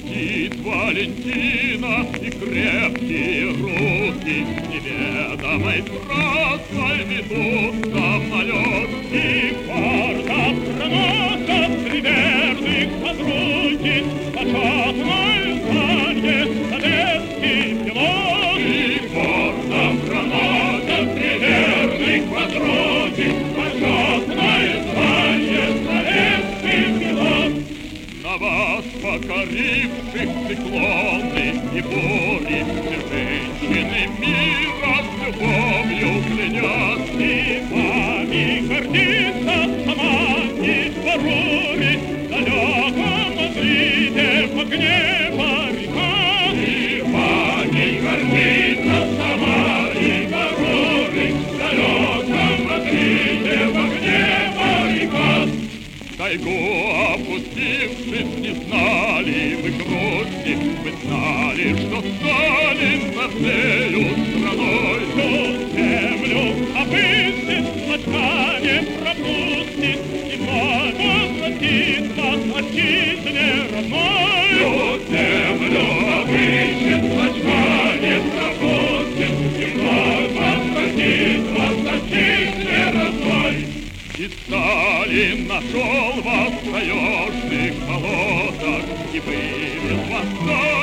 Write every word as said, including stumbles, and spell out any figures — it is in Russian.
Летит Валентина, и крепкие руки неведомой трассой ведут самолет. И гордо проносят триверных подруги почетное звание советский пилот. И гордо проносят триверных подруги почетное звание советский пилот. На вас, покоривших циклоны и бури, женщины мира с любовью клянет. И вами гордится сама и Варури, в далеком Мадриде в огне баррикад. И вами гордится сама и Варури, в далеком Мадриде в огне баррикад. Тайгу опустившись, не знали вы грусти, вы знали, что Сталин за всею страной. Всю землю обыщет, клочка не пропустит, и вновь возвратится отчизне родной. Всю землю обыщет, клочка не пропустит, и вновь возвратится отчизне родной. И Сталин нашел вас в таежных болотах и вывел вас.